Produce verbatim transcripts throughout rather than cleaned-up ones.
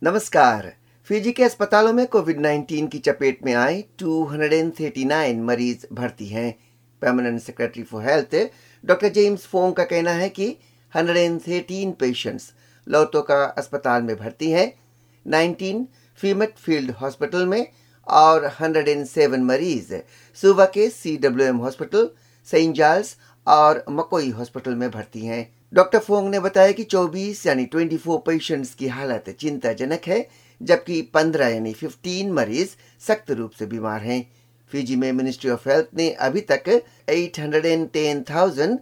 नमस्कार। फिजी के अस्पतालों में कोविड नाइन्टीन की चपेट में आए दो सौ उनतालीस मरीज भर्ती हैं। Permanent secretary for health doctor James Fong का कहना है कि एक सौ तेरह पेशेंट्स लोटोका अस्पताल में भर्ती हैं, उन्नीस फीमेट फील्ड हॉस्पिटल में और एक सौ सात मरीज सुवा के C W M hospital, saint Giles और मकोई हॉस्पिटल में भर्ती हैं। डॉक्टर फोंग ने बताया कि चौबीस यानी चौबीस पेशेंट्स की हालत चिंताजनक है, जबकि पंद्रह यानी पंद्रह मरीज सख्त रूप से बीमार हैं। फिजी में मिनिस्ट्री ऑफ हेल्थ ने अभी तक आठ सौ दस हज़ार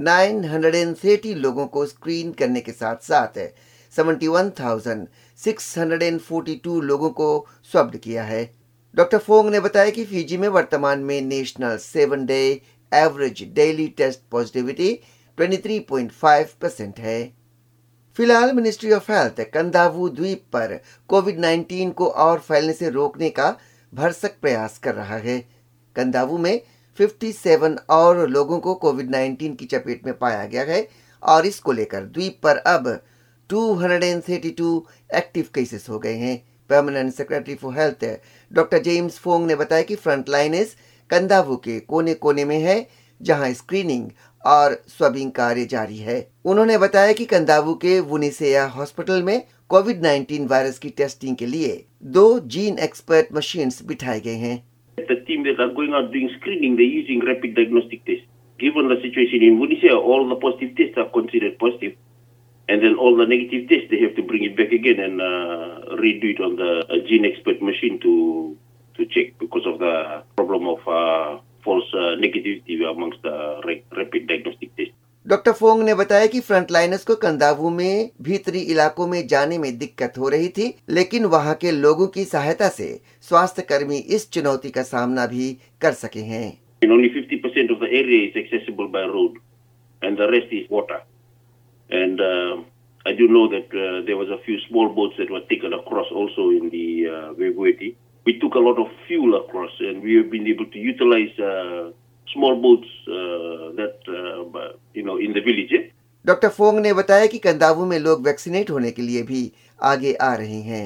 नौ सौ तीस लोगों को स्क्रीन करने के साथ साथ इकहत्तर हज़ार छह सौ बयालीस लोगों को स्वैब किया है। डॉक्टर फोंग ने बताया कि फिजी में वर्तमान में national seven day average daily test positivity तेईस पॉइंट पाँच परसेंट है। फिलहाल मिनिस्ट्री ऑफ हेल्थ कंदावू द्वीप पर कोविड नाइन्टीन को और फैलने से रोकने का भरसक प्रयास कर रहा है। कंदावू में सत्तावन और लोगों को कोविड नाइन्टीन की चपेट में पाया गया है और इसको लेकर द्वीप पर अब दो सौ बत्तीस एक्टिव केसेस हो गए हैं। Permanent secretary for health doctor James Fong ने बताया कि फ्रंटलाइनर्स कंदावू के कोने कोने में है, जहां स्क्रीनिंग और स्वबिंग कार्य जारी है। उन्होंने बताया कि कंदावू के वुनिसेया हॉस्पिटल में कोविड नाइन्टीन वायरस की टेस्टिंग के लिए दो जीन एक्सपर्ट मशीन्स बिठाए गए हैं। The team that are going out doing screening, they're using rapid diagnostic tests. Given the situation in Bunisea, all the positive tests are considered positive, and then all the negative tests they have to bring it back again and uh, redo it on the uh, gene expert machine to to check because of the problem of uh, false uh, negativity amongst the rapid diagnostic tests. Doctor Fong ने बताया कि frontliners को कंदावू में भीतरी इलाकों में जाने में दिक्कत हो रही थी, लेकिन वहां के लोगों की सहायता से स्वास्थ्य कर्मी इस चुनौती का सामना भी कर सके हैं। Only fifty percent of the area is accessible by road, and the rest is water. And uh, I do know that uh, there was a few small boats that were taken across also in the uh, Webueti. We took a lot of fuel across, and we have been able to utilize uh, small boats uh, that uh, you know in the village. Doctor Fong ने बताया कि कंदावू में लोग vaccinate होने के लिए भी आगे आ रहे हैं।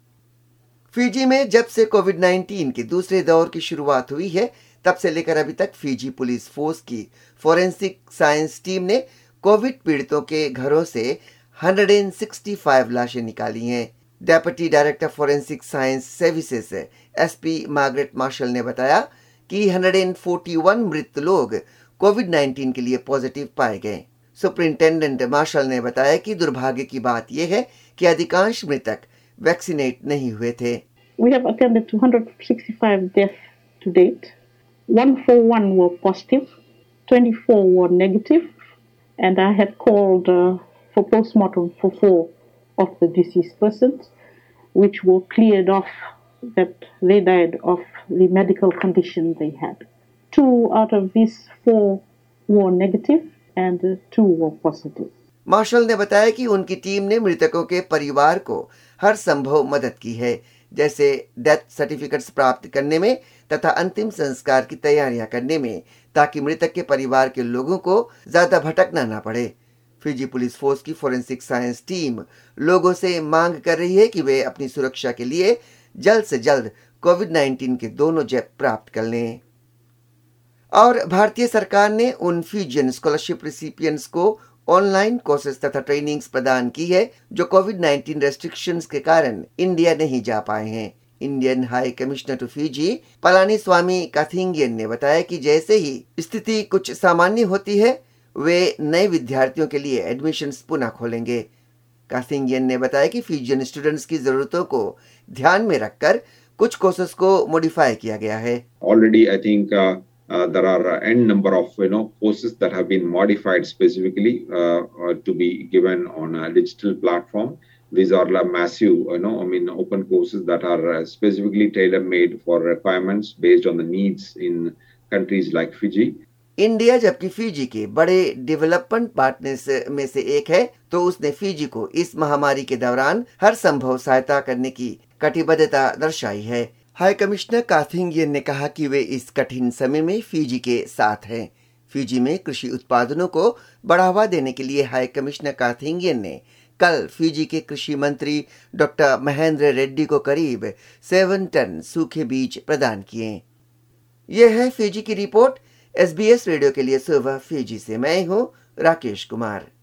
फिजी में जब से कोविड नाइन्टीन के दूसरे दौर की शुरुआत हुई है, तब से लेकर अभी तक फिजी पुलिस फोर्स की फोरेंसिक साइंस टीम ने कोविड पीड़ितों के घरों से एक सौ पैंसठ लाशें निकाली हैं। Deputy director forensic science services SP Margaret Marshall ने बताया कि एक सौ इकतालीस मृत लोग कोविड नाइन्टीन के लिए पॉजिटिव पाए गए। सुपरिंटेंडेंट मार्शल ने बताया कि दुर्भाग्य की बात यह है कि अधिकांश मृतक वैक्सीनेट नहीं हुए थे। We have attended two hundred sixty-five deaths to date. one hundred forty-one were positive, twenty-four were negative, and I had called uh, for postmortem for four of the deceased persons, which were cleared off that they died of the medical condition they had. Two out of these four were negative and uh, two were positive. Marshall ने बताया कि उनकी team ने मृतकों के परिवार को हर संभव मदद की है, जैसे डेथ सर्टिफिकेट्स प्राप्त करने में तथा अंतिम संस्कार की तैयारियां करने में, ताकि मृतक के परिवार के लोगों को ज्यादा भटकना ना पड़े। फिजी पुलिस फोर्स की फोरेंसिक साइंस टीम लोगों से मांग कर रही है कि वे अपनी सुरक्षा के लिए जल्द से जल्द कोविड नाइन्टीन के दोनों जैब प्राप्त कर लें। और भारतीय सरकार ने उन फिजियन स्कॉलरशिप रिसिपिएंट्स को ऑनलाइन कोर्सेज तथा ट्रेनिंग्स प्रदान की है जो कोविड नाइन्टीन रेस्ट्रिक्शंस के कारण इंडिया नहीं जा पाए हैं। Indian high commissioner to Fiji Palani Swamy Kathingiyan ने बताया कि जैसे ही स्थिति कुछ सामान्य होती है, वे नए विद्यार्थियों के लिए एडमिशन्स पुनः खोलेंगे। काथिंगियन ने बताया कि फिजियन स्टूडेंट्स की जरूरतों को ध्यान में रखकर कुछ कोर्सेज को मॉडिफाई किया गया है। Already, I think uh, uh, there are n number of you know courses that have been modified specifically uh, uh, to be given on a digital platform. These are like massive, you know, I mean, open courses that are uh, specifically tailor-made for requirements based on the needs in countries like Fiji. India जबकि Fiji के बड़े development partners में से एक है, तो उसने Fiji को इस महामारी के दौरान हर संभव सहायता करने की कटिबद्धता दर्शाई है। हाई कमिश्नर काथिंगियन ने कहा कि वे इस कठिन समय में फिजी के साथ हैं। फिजी में कृषि उत्पादनों को बढ़ावा देने के लिए हाई कमिश्नर काथिंगियन ने कल फिजी के कृषि मंत्री डॉक्टर महेंद्र रेड्डी को करीब सेवन टन सूखे बीज प्रदान किए। यह है फिजी की रिपोर्ट। एसबीएस रेडियो के लिए सुबह फिजी से मैं हूं राकेश कुमार।